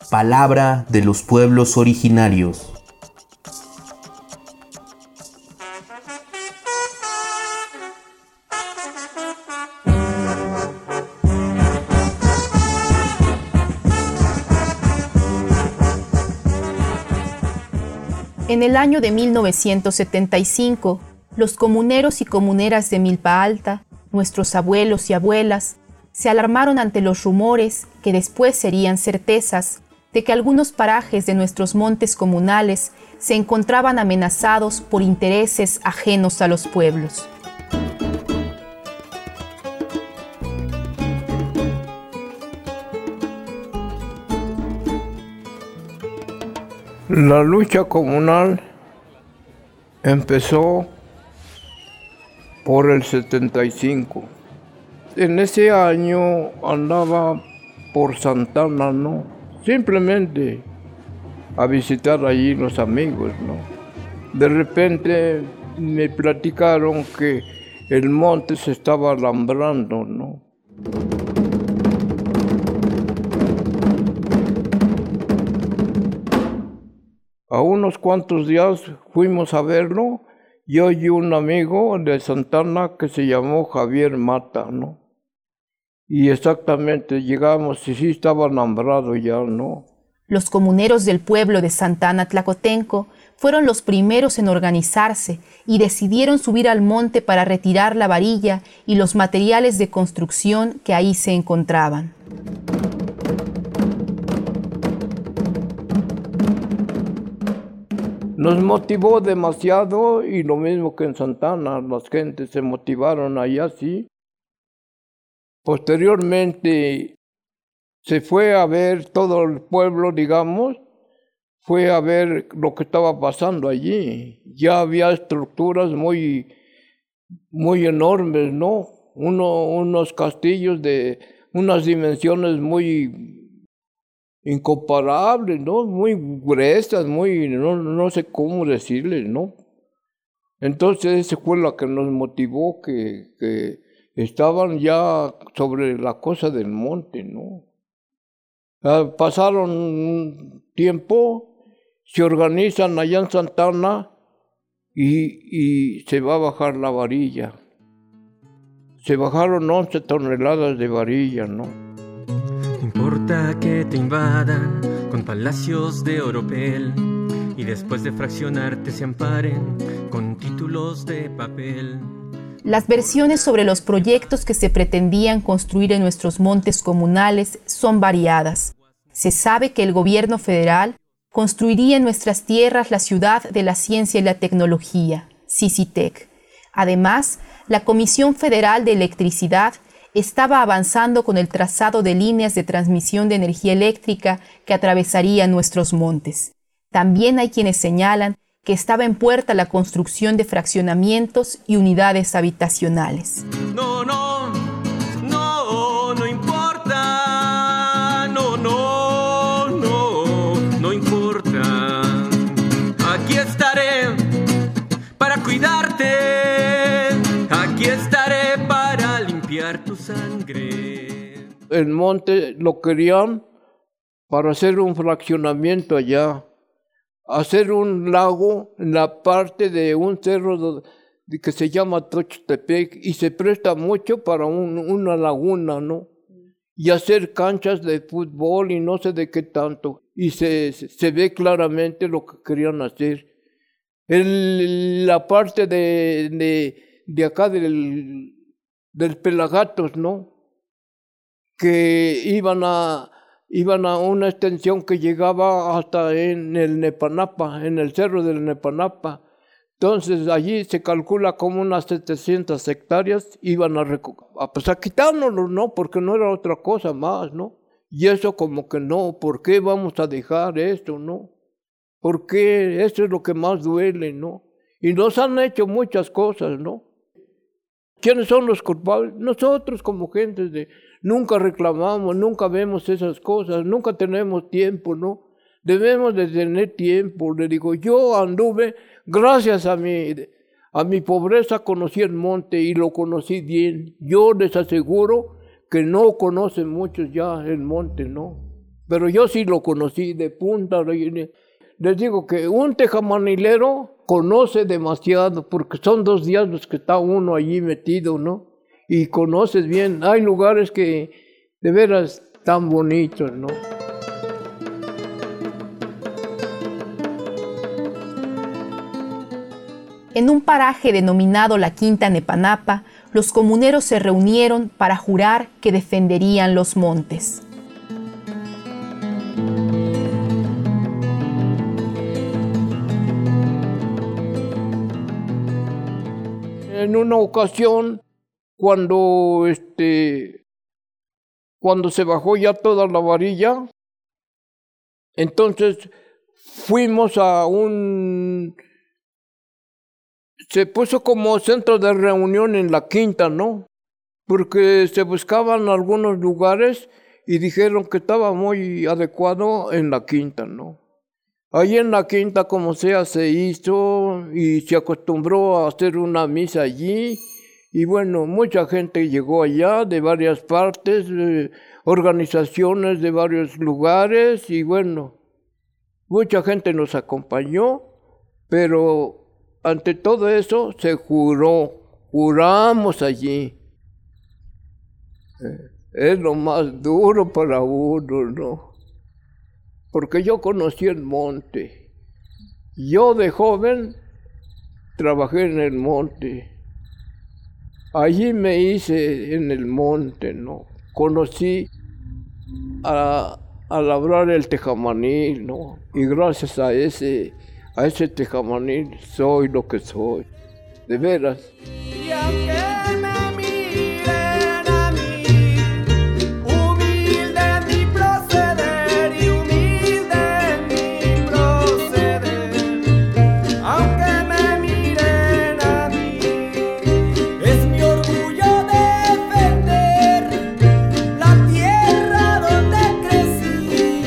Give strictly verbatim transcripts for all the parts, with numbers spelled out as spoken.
Palabra de los pueblos originarios. En el año de mil novecientos setenta y cinco, los comuneros y comuneras de Milpa Alta, nuestros abuelos y abuelas, se alarmaron ante los rumores, que después serían certezas, de que algunos parajes de nuestros montes comunales se encontraban amenazados por intereses ajenos a los pueblos. La lucha comunal empezó por el setenta y cinco. En ese año andaba por Santana, ¿no? Simplemente a visitar allí los amigos, ¿no? De repente me platicaron que el monte se estaba alambrando, ¿no? A unos cuantos días fuimos a verlo, yo y un amigo de Santana que se llamó Javier Mata, ¿no? Y exactamente llegamos y sí estaba alambrado ya, ¿no? Los comuneros del pueblo de Santana Tlacotenco fueron los primeros en organizarse y decidieron subir al monte para retirar la varilla y los materiales de construcción que ahí se encontraban. Nos motivó demasiado y lo mismo que en Santana, las gentes se motivaron allá, sí. Posteriormente se fue a ver todo el pueblo, digamos, fue a ver lo que estaba pasando allí. Ya había estructuras muy, muy enormes, ¿no? Uno, unos castillos de unas dimensiones muy incomparables, ¿no? Muy gruesas, muy, no, no sé cómo decirles, ¿no? Entonces esa fue la que nos motivó, que, que estaban ya sobre la cosa del monte, ¿no? Ah, pasaron un tiempo, se organizan allá en Santana y, y se va a bajar la varilla. Se bajaron once toneladas de varilla, ¿no? No importa que te invadan con palacios de oropel y después de fraccionarte se amparen con títulos de papel. Las versiones sobre los proyectos que se pretendían construir en nuestros montes comunales son variadas. Se sabe que el gobierno federal construiría en nuestras tierras la ciudad de la ciencia y la tecnología, CICITEC. Además, la Comisión Federal de Electricidad estaba avanzando con el trazado de líneas de transmisión de energía eléctrica que atravesarían nuestros montes. También hay quienes señalan que estaba en puerta la construcción de fraccionamientos y unidades habitacionales. No, no, no, no importa. No, no, no, no importa. Aquí estaré para cuidarte. Aquí estaré para limpiar tu sangre. El monte lo querían para hacer un fraccionamiento allá, hacer un lago en la parte de un cerro que se llama Tochtepec y se presta mucho para un, una laguna, ¿no? Y hacer canchas de fútbol y no sé de qué tanto. Y se, se ve claramente lo que querían hacer. El, la parte de, de, de acá del, del Pelagatos, ¿no? Que iban a... iban a una extensión que llegaba hasta en el Nepanapa, en el cerro del Nepanapa. Entonces allí se calcula como unas setecientas hectáreas iban a, a, pues a quitárnoslo, ¿no? Porque no era otra cosa más, ¿no? Y eso como que no, ¿por qué vamos a dejar esto, no? ¿Por qué? Eso es lo que más duele, ¿no? Y nos han hecho muchas cosas, ¿no? ¿Quiénes son los culpables? Nosotros como gente de... Nunca reclamamos, nunca vemos esas cosas, nunca tenemos tiempo, ¿no? Debemos de tener tiempo. Le digo, yo anduve, gracias a mi, a mi pobreza conocí el monte y lo conocí bien. Yo les aseguro que no conocen muchos ya el monte, ¿no? pero yo sí lo conocí de punta. Les digo que un tejamanilero conoce demasiado, porque son dos días los que está uno allí metido, ¿no? Y conoces bien. Hay lugares que de veras tan bonitos, ¿no? En un paraje denominado la Quinta Nepanapa, los comuneros se reunieron para jurar que defenderían los montes. En una ocasión, cuando este, cuando se bajó ya toda la varilla, entonces fuimos a un, se puso como centro de reunión en la quinta, ¿no? Porque se buscaban algunos lugares y dijeron que estaba muy adecuado en la quinta, ¿no? Ahí en la quinta, como sea, se hizo y se acostumbró a hacer una misa allí. Y bueno, mucha gente llegó allá de varias partes, eh, organizaciones de varios lugares. Y bueno, mucha gente nos acompañó, pero ante todo eso se juró, juramos allí. Eh, es lo más duro para uno, ¿no? Porque yo conocí el monte. Yo de joven trabajé en el monte. Allí me hice en el monte, ¿no? Conocí a, a labrar el tejamanil, ¿no? Y gracias a ese, a ese tejamanil soy lo que soy. De veras. Y aunque me miren a mí, humilde en mi proceder y humilde en mi proceder, aunque me miren a mí, es mi orgullo defender la tierra donde crecí,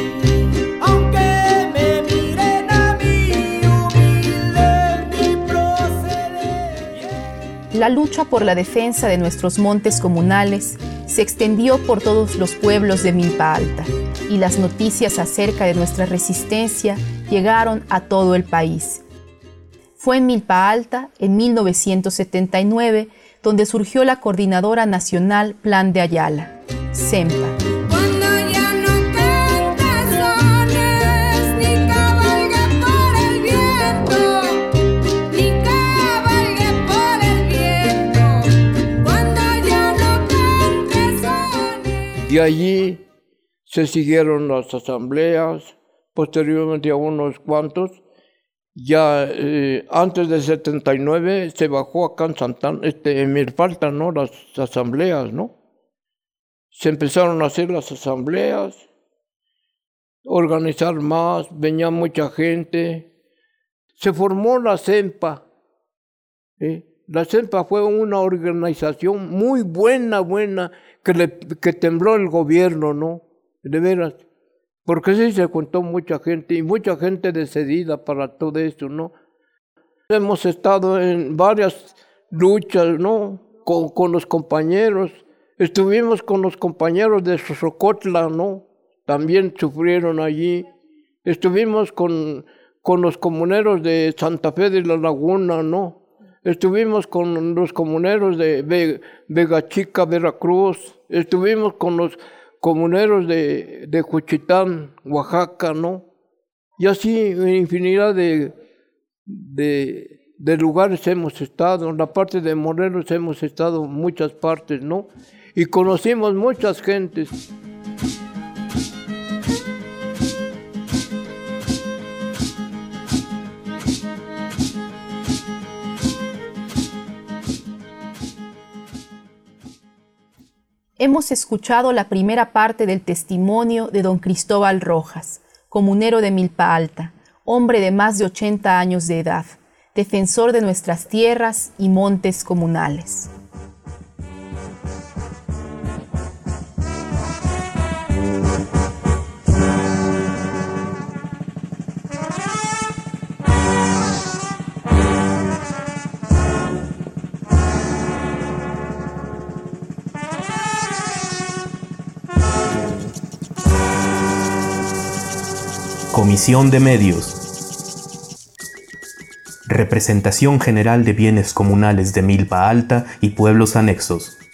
aunque me miren a mí, humilde en mi proceder. La lucha por la defensa de nuestros montes comunales se extendió por todos los pueblos de Milpa Alta y las noticias acerca de nuestra resistencia llegaron a todo el país. Fue en Milpa Alta, en mil novecientos setenta y nueve, donde surgió la Coordinadora Nacional Plan de Ayala, CEMPA. Cuando ya no cante sones, ni cabalgue por el viento, ni cabalgue por el viento. Cuando ya no cante sones. Y allí se siguieron las asambleas, posteriormente a unos cuantos. Ya eh, antes del setenta y nueve se bajó acá en Santana, este, en Milpa Alta, ¿no? Las asambleas, ¿no? Se empezaron a hacer las asambleas, organizar más, venía mucha gente. Se formó la CEMPA. ¿eh? La CEMPA fue una organización muy buena, buena, que, le, que tembló el gobierno, ¿no? De veras. Porque sí se contó mucha gente, y mucha gente decidida para todo esto, ¿no? Hemos estado en varias luchas, ¿no? Con, con los compañeros. Estuvimos con los compañeros de Xocotla, ¿no? También sufrieron allí. Estuvimos con, con los comuneros de Santa Fe de la Laguna, ¿no? Estuvimos con los comuneros de Ve, Vega Chica, Veracruz. Estuvimos con los comuneros de, de Juchitán, Oaxaca, ¿no? Y así infinidad de, de, de lugares hemos estado. En la parte de Morelos hemos estado en muchas partes, ¿no? Y conocimos muchas gentes. Hemos escuchado la primera parte del testimonio de don Cristóbal Rojas, comunero de Milpa Alta, hombre de más de ochenta años de edad, defensor de nuestras tierras y montes comunales. Comisión de Medios. Representación General de Bienes Comunales de Milpa Alta y pueblos anexos.